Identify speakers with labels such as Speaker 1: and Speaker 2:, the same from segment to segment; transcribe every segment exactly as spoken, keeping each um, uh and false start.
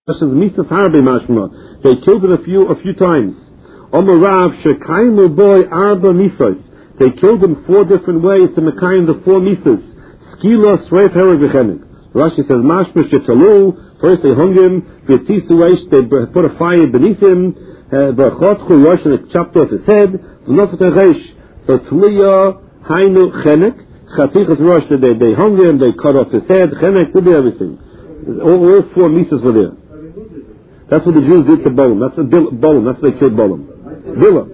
Speaker 1: They killed it a few a few times. They killed him four different ways to Mekayim the four misas. Skila, Sreif, Hereg, V'chenek. Rashi says, Mashma Shetalu. First they hung him. V'tisu Eish, they put a fire beneath him. V'chotchu Rosh, and they chopped off his head. V'nofet HaReish. So Tliya, Hainu, Chenek. Chatichas Rosh, they, they hung him, they cut off his head. Chenek, they did everything. All, all four misas were there. That's what the Jews did to Bolam. That's a Bolam. That's what they killed Bolam. Bilam.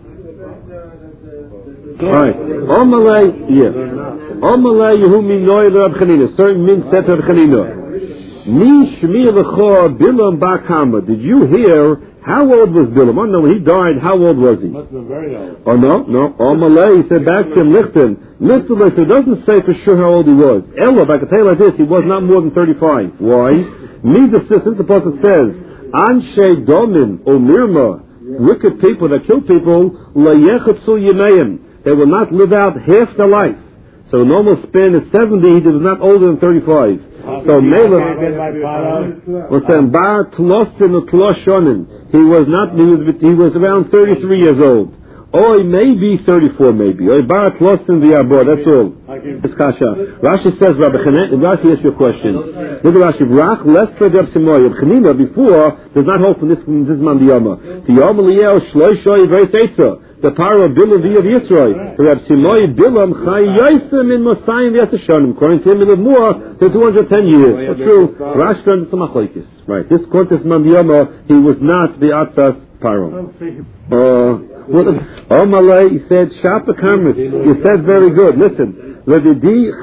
Speaker 1: Right. Omalei, yeah. Omalei Yehumi Noy Rab Chanina. Certain min said to Rab Chanina. Ni Shmi Lecho Bilam Bakama. Did you hear how old was Bilam? Oh no, when he died, how old was he?
Speaker 2: Must have been very old.
Speaker 1: Oh no, no. Omalei, he said back to him, Lichten. Lichten, so it doesn't say for sure how old he was. Ella, I can tell you like this, he was not more than thirty-five. Why? Me, the sister, the prophet says, Anshe Domin, O Mirma, wicked people that kill people, La Yechatsu Yemeim. They will not live out half their life. So a normal span is seventy, he was not older than thirty-five. Uh, so Mela was saying, Bar Tlostin or Tloshonin. He was not, he was, he was around thirty-three years old. Or maybe thirty-four maybe. Or Bar Tlostin V'Yabor, that's all. It's Kasha. Rashi says, Rabbi Chanina, Rashi asks you a question. Look at Rashi. Rach, less for Reb Simoy. Reb Chanina, before, does not hold from this, this man the Yama. The Yama Liyel, Shloishoy, very Teitza. The power of Bilam via of Yisroi. Reb Simoy, Bilam, Chai Yosem in Mosayim Yasashonim. According to him, he lived more than two hundred ten years. That's true. Rashi turned to Machlokes. Right. This contest man the Yama, he was not the Atzas Paro. Uh, oh Malay, he said, Shapa Kamrit. You said very good. Listen. I saw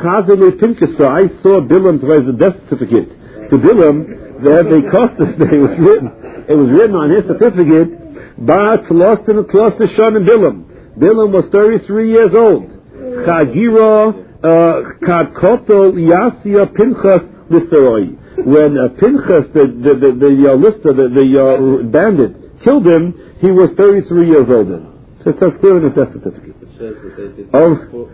Speaker 1: Bilam's the death certificate. To Bilam, they, they cost us, it was written, it was written on his certificate, Bar Tlosin Tlosin Shon and Bilam. Bilam was thirty-three years old. Chagira Kadkoto Yasia Pinchas Listeroi. When uh, Pinchas, the the the, the uh, lister, the, the uh, bandit, killed him, he was thirty-three years old then. So it says clear in his death certificate. Oh,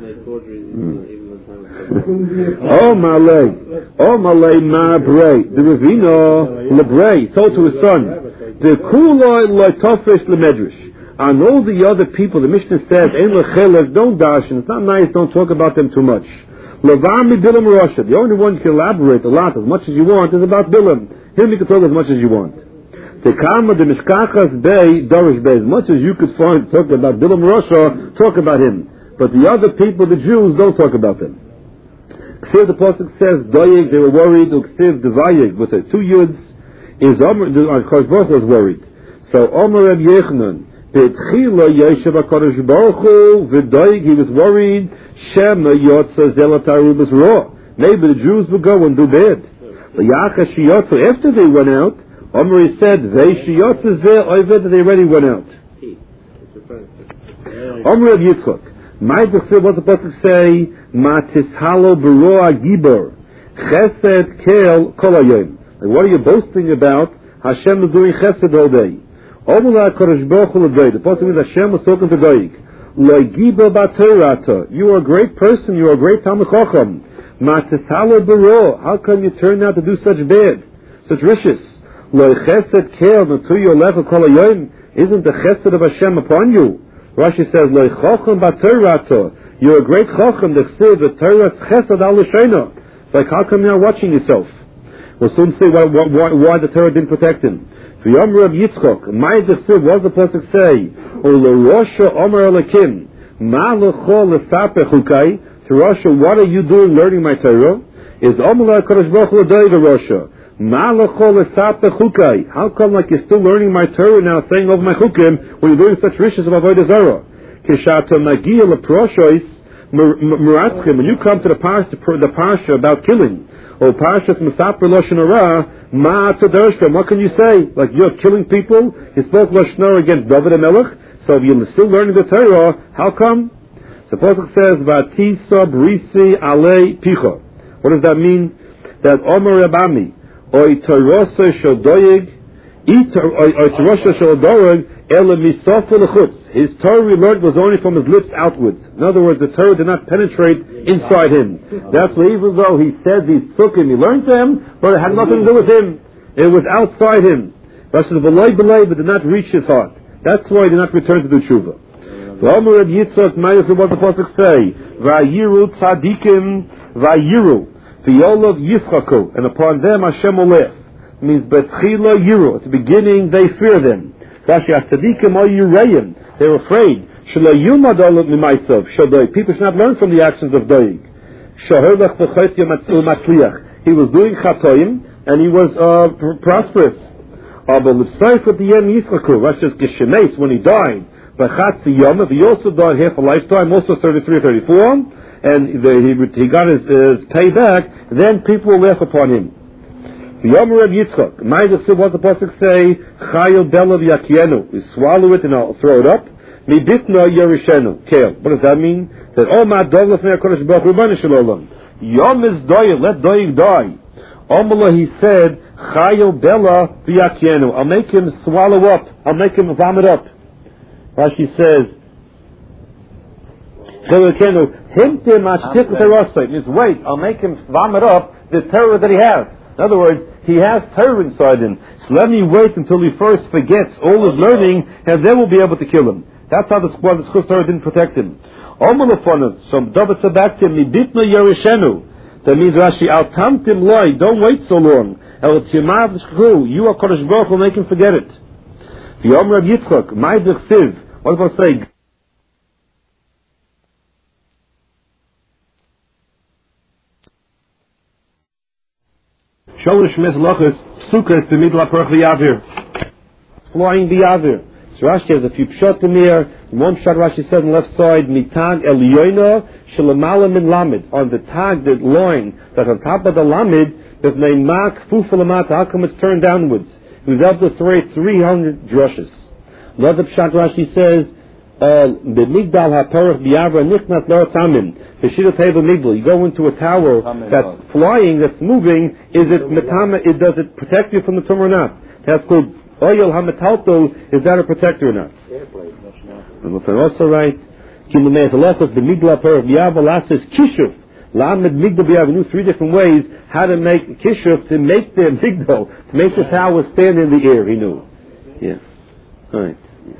Speaker 1: oh Malay, oh Malay Mabrei, the Ravino Lebrei told to his son, the Kuloi Loitofish Lemedrash. And all the other people, the Mishnah says, Ein Lechelev, don't dash, and it's not nice, don't talk about them too much. Levami Bilam Rasha, the only one you can elaborate a lot, as much as you want, is about Bilam. Him you can talk as much as you want. The Kama, the Mishkachas Bey, Dorish Bey, as much as you could find talk about Bilam Rasha, talk about him. But the other people, the Jews, don't talk about them. Ksiv, the Pasuk says, Doyeg, they were worried, Ksiv, Devayeg, with the two Yuds, is Omer, the Kodesh Baruch was worried. So, Omer Reb Yechanan, Betchila Yeshev HaKodesh Baruch Hu, V'Doyeg, he was worried, Shema Yotza Zelatarubas Ra. Maybe the Jews would go and do bad. Yacha Shiyotza, after they went out, Omer said, Vei Shiyotza Zeh Oyved, they already went out. Omer Reb Yitzchak, my Bechsir, what's supposed to say? Ma tishalo beroa gibor, chesed kel kolayim. Like, what are you boasting about? Hashem is doing chesed all day. Omula kodesh baruch hu l'doy. The person means Hashem was talking to Doeg. Lo gibor b'teirata. You are a great person. You are a great Talmid Chacham. Ma tishalo beroa. How come you turned out to do such bad, such riches? Lo chesed kel n'tu yolecha kolayim. Isn't the chesed of Hashem upon you? Rashi says, Lo chacham b'teirata. You're a great chacham. The chesed, the Torah chesed al l'sheina. It's like, how come you're not watching yourself? We'll soon see why, why, why the Torah didn't protect him. For Yom Reb Yitzchok, my chesed, what does the pasuk say? O l'rosha omer elakim, ma l'chol l'saper chukai. To Rosha, what are you doing learning my Torah? Is omer l'kodesh baruch hu l'doy v'rosha. Ma l'chol l'saper chukai. How come like you're still learning my Torah now, saying over my chukim, when you're doing such riches of avodah zarah? Kishato magia leproshois meratzchim. When you come to the parsha, the parsha about killing, or parshas Mesaper Lashon Hara, ma tzadarshkem. What can you say? Like you're killing people. You spoke Lashon Hara against David HaMelech. So if you're still learning the Torah, how come? Suppose it says Vatisa Brisi Alei Picha. What does that mean? That Omer Rabami Oy Torasa Shodoyeg Oy Torasa Shodoyeg Ele Misofa Lechutz. His Torah he learned was only from his lips outwards. In other words, the Torah did not penetrate inside him. That's why even though he said these psukim, he learned them, but it had nothing to do with him. It was outside him. Rashi says, "V'loy b'loy," but did not reach his heart. That's why he did not return to do tshuva. V'omer Reb Yitzchak, Mayos, what the pasuk say? V'ayiru tzadikim v'ayiru v'yolav yischaku, and upon them Hashem will laugh. It means betchila yiru. At the beginning, they fear them. Rashi, tzadikim are yirayim. They're afraid. Shelo yumad olav mimaitzav shadoy. People should not learn from the actions of doig. Shaholach v'chayt yamatzul matliach. He was doing chatoim and he was uh, pr- prosperous. But l'psayf at the end yischaku. Rashi says geshemes, when he died. B'chatzi yom, he also died half a lifetime, also thirty-three, thirty-four, and the, he he got his, his payback. Then people will laugh upon him. V'yom Reb Yitzchak. What the pasuk say? Chayil belav yakienu. We swallow it and I'll throw it up. Miditna yerishenu. Kale. What does that mean? That oh my dog lefnei HaKadosh Baruch Hu Rebbeinu Shalom. Yom is doyel. Let doyel die. Omala, he said, Chayil bela v'yakienu. I'll make him swallow up. I'll make him vomit up. Rashi says, means wait, I'll make him vomit up the terror that he has. In other words, he has terror inside him. So let me wait until he first forgets all his learning, and then we'll be able to kill him. That's how the squad, the Chus Torah didn't protect him. So David said back to him, that means Rashi, Al tamtim loy, don't wait so long. You are Kodesh Baruch will make him forget it. The Yom Reb Yitzchak, my Siv. What about say? Sholish Meslachas Psukas B'Midla Perch V'Yavir. Flying B'Yavir. So Rashi has a few pshatim here. One pshat Rashi said on the left side, Mitag Elyoina Shalamala Min Lamed. On the tag, the line that's on top of the Lamed, there's Neimak Fufalamata. How come it's turned downwards? He was able to throw three hundred drushes. Another pshat Rashi says, "B'migdal haPerach b'Yavra nichnat lo tamin." B'shira teva migdal. You go into a tower that's flying, that's moving. Is it metama? It does it protect you from the tumor or not? That's called oyel hametalto. Is that a protector or not? And also right. Kilumeis alachos b'migdal haPerach b'Yavra lasses kishuf. Lamed migdal b'Yavra. Knew three different ways how to make kishuf, to make the migdal, to make the tower stand in the air. He knew. Yeah. Right.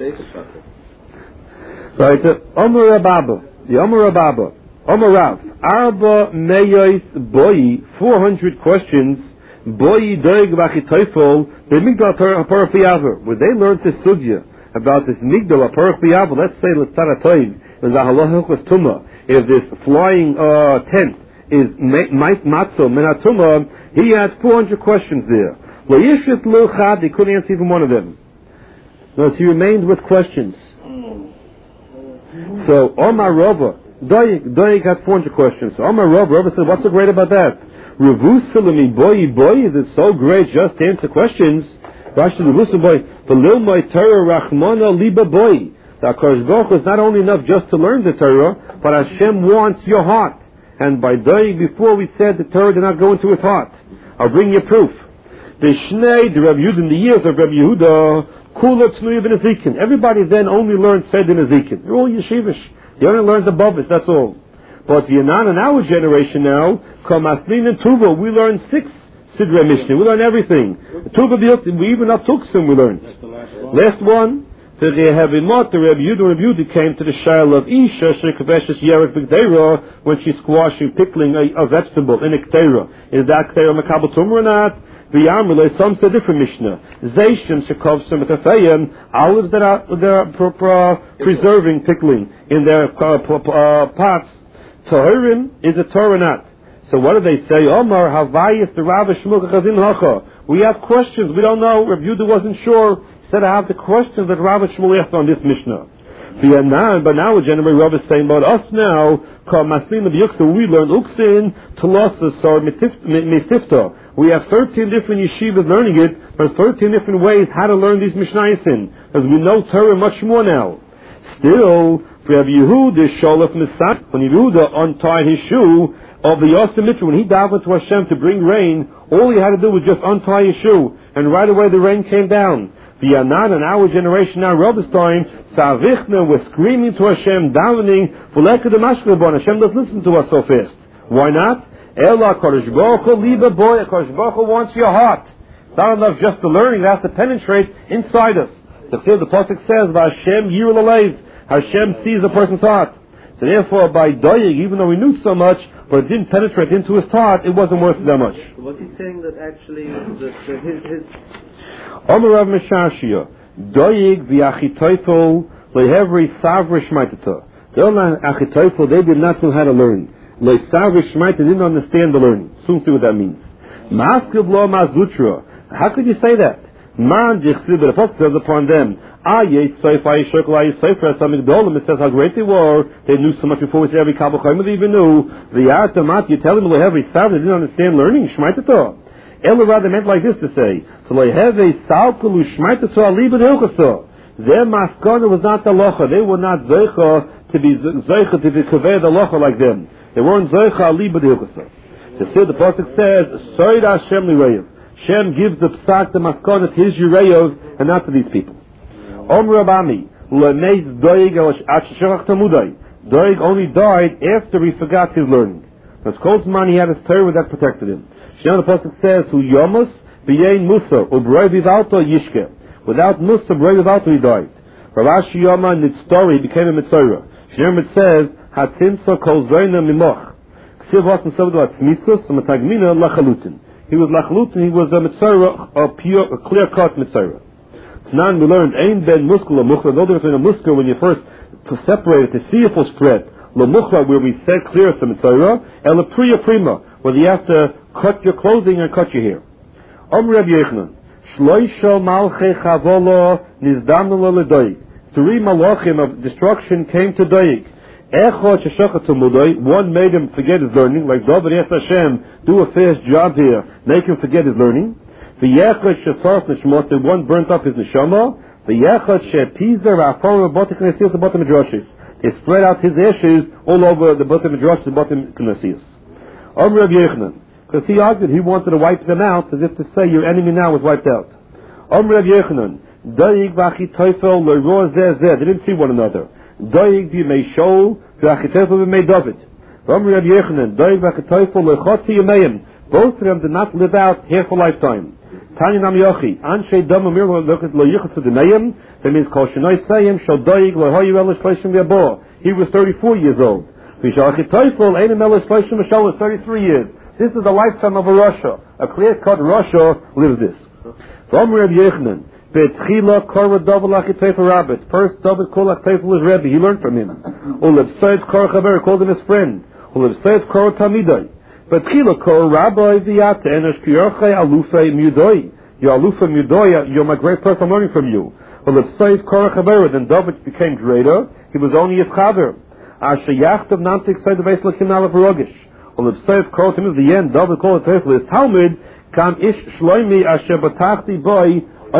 Speaker 1: Right. Omer Rababa. The Omer Rababa. Omer Rav. Arba Meyos Boyi. Four hundred questions. Boyi Doig Vachitoifol. The Migdal HaParach B'Yavra. Where they learned this sugya about this Migdal HaParach B'Yavra. Let's say L'tzara Toiv. When the halacha was tumah. If this flying uh, tent is matzo menatuma, he has four hundred questions there. Lo yishit lo chad. He couldn't answer even one of them. No, so he remained with questions. So Omar Rava, Doig, Doig had four hundred questions. So Omar Rava, Rava said, what's so great about that? Revusalami boy, boy, is it so great just to answer questions? Rashi Revusal boy, Velil my Torah Rachmana liba boy. The HaKadosh Baruch Hu is not only enough just to learn the Torah, but Hashem wants your heart. And by Doig, before we said the Torah did not go into his heart. I'll bring you proof. The Shnei, the Rabbi Yehuda, in the years of Rabbi Yehuda, everybody then only learned Seder Nezikin. They're all yeshivish. They only learned above it, that's all. But Yanan in our generation now, Kamaslin and Tuva, we learned six Sidra Mishnah. We learned everything. Tuva, we even up Tuksim we learned. Last one, the Rehavimot, the Rabbi Yehuda, Rabbi Yehuda came to the Shail of Isha, Shekaveshes Yerek B'Gdeira, when she's squashing, pickling a, a vegetable in a Ktera. Is that Ktera Makabal Tumor or not? Some say different Mishnah. Zeishim shekovsim etafayim, olives that are, that are pro, pro, preserving, pickling in their uh, uh, pots. Tahirim is a Torah not. So what do they say? Omar havayis the Rav Shmuel Chazin Hacha. We have questions. We don't know. Rabbi Yehuda wasn't sure. He said, I have the questions that Rav Shmuel asked on this Mishnah. But now, generally, Rav is saying about us now. We learn uksin telosas or mistifta. We have thirteen different yeshivas learning it, but thirteen different ways how to learn these Mishnayos in. Because we know Torah much more now. Still, for Rabbi Yehuda, Sholef Misak, when Yehuda untied his shoe of the Yosem Mitzvah, when he davened to Hashem to bring rain, all he had to do was just untie his shoe, and right away the rain came down. The Yanan in our generation now, Rabbi's time, Savichna, we're screaming to Hashem, davening, Fuleka de Mashkelbon. Hashem doesn't listen to us so fast. Why not? Ella Kodesh Baruch Hu liba boy. Kodesh Baruch Hu wants your heart. It's not enough just the learning, it has to penetrate inside us. The the pasuk says, "Hashem yirul aleiv." Hashem sees a person's heart. So therefore, by doying, even though he knew so much, but it didn't penetrate into his heart, it wasn't worth that much.
Speaker 2: So what's he saying that actually that, that his his
Speaker 1: Omer Rav Meshashia, doyig v'achitoifel lehevri savri shmaitata. The other achitoifel, they did not know how to learn. Le savri shmaitata didn't understand the learning. Soon see what that means. Maskiv lo mazutra. How could you say that? Man jichsid, but the pasuk says upon them. It says how great they were. They knew so much before we said every Kabbalah Chayim they even knew. The Artamat, you tell them every Sabbath, they didn't understand learning. Shmaitato. Elorad meant like this to say. So they have a Salkulu Shmaitato Aliba Hilchasa. Their maskana was not the locha. They were not zeicha to be zeicha to be kaveh the locha like them. They weren't zeicha Aliba Hilchasa. The pasuk says, Soid Hashem Lireyev. Shem gives the psak, the maskana to his Yireyev and not to these people. Om Rabami, Lenez Doig Ashshach Tamudai. Doig only died after he forgot his learning. Because Kolzman he had his Torah that protected him. Shemar the pasuk says, Hu Yomus B'yein Musa Ubroi Vivalto Yishke. Without Musa Ubroi Vivalto he died. Ravashi Yoma Nitztori became a Mitzorah. Shemar it says, Hatimsa Kol Zoyna Mimoch. Ksiv Wasm Sabdo Atzmisus Matagmina Lachalutin. He was Lachalutin, he was a Mitzorah, a pure, a clear-cut Mitzorah. Nan we learned Ein ben muskul lamuchla. No difference between a muskul when you first to separate it to see if it will spread. Lamuchla where we said clear some mitzvah, and la priya prima where you have to cut your clothing and cut your hair. Om Reb Yochanan Shloisha malchei chavolo nizdamnu ledoig. Three malachim of destruction came to Doig. Echad sheshachat tumudoi. One made him forget his learning, like David asked Hashem, do a fast job here, make him forget his learning. The Yechad Shesarf Nishmos, and one burnt up his neshama. The Yechad Shepizer Afar Botik Knesias, the bottom Midrashis. They spread out his ashes all over the bottom Midrashis, the bottom Knesias. Om Reb Yochanan, because he argued he wanted to wipe them out, as if to say your enemy now was wiped out. Om Reb Yochanan, Doig V'Achitoifel Leroy Zeh Zeh. They didn't see one another. Doig B'Yemei Shaul V'Achitoifel B'Yemei David. Om Reb Yochanan, Doig V'Achitoifel Lechotzi Yemeim. Both of them did not live out half a lifetime. Tanya Nam Yochi, Anshe Dama Mir look at Lo Yichutz D'Neim. That means Kol Shenoi Sayim Shal Doig Lo Hoyu El Shleishim V'Yabo. He was thirty-four years old. V'Shal Achitoifel Einem El Shleishim V'Shal was thirty-three years. This is the lifetime of a Russia. A clear-cut Russia lives this. From Reb Yochanan, Betchila Korah David Achitoifel Rabbit. First David called Achitoifel his Rebbe. He learned from him. Ulev Seif Korah Chaver called him his friend. Ulev Seif Korah Tamidai. But Chila Kor Rabbi V'Yata Enosh Kiyarchei Alufei Mudoi. You're Alufei Mudoi. You're my great person. I'm learning from you. Well, if Seif Korah Chaver, then David became greater. He was only his Chaver. Asher Yachtav Namtik Seid Veis Lakim Alav Rogish. Well, if Seif Korah Tim is the end, David called it his Talmud. Kam Ish Shloimi Asher Batachti Boy